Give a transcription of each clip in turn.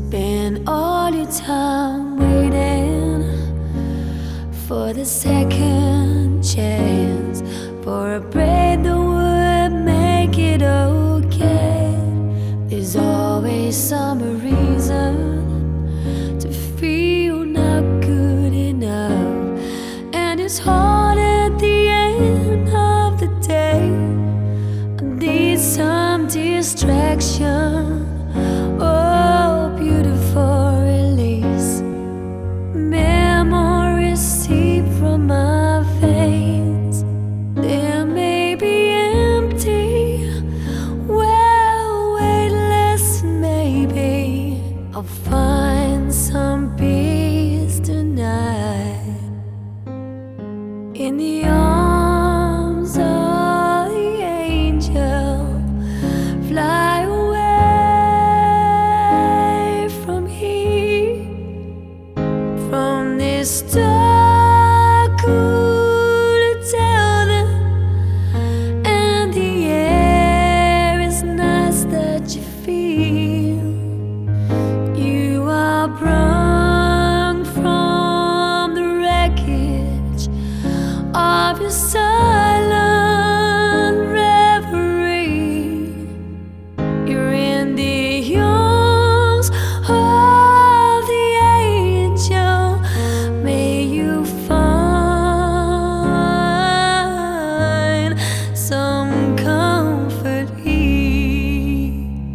spend all your time waiting for the second chance, for a break that would make it okay. There's always some reason to feel not good enough, and it's hard at the end of the day. I need some distraction. Oh, beautiful release. Memories seep from my veins. They may be empty, well, weightless, maybe I'll find some peace tonight in the arms of the angel. Fly away from here, from this dark cool hotel, and the air is nice that you feel. You are sprung from the wreckage of your silent reverie. You're in the arms of the angel. May you find some comfort here.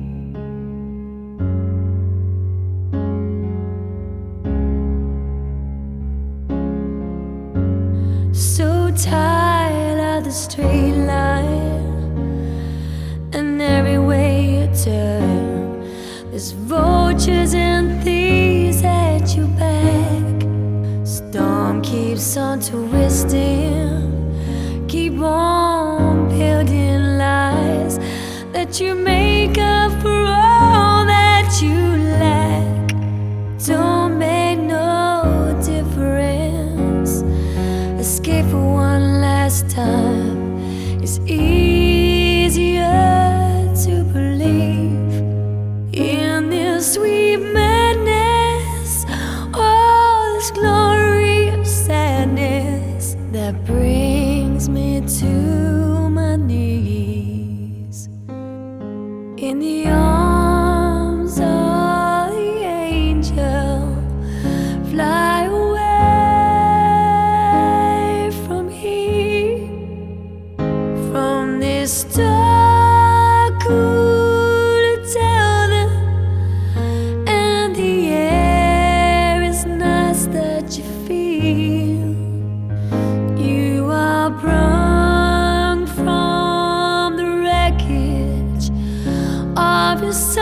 So tired of the straight line, and every way you turn, there's vultures and thieves at your back. Storm keeps on twisting, keep on building lies that you make up for all that you lack. Don't make no difference. Escape for one last time is easier to believe. In this sweet madness, all this glorious sadness that brings me to my knees. In the arms of the angel, fly away from here, from this dark cool hotel, and the air is nice that you feel. You are sprung from the wreckage of your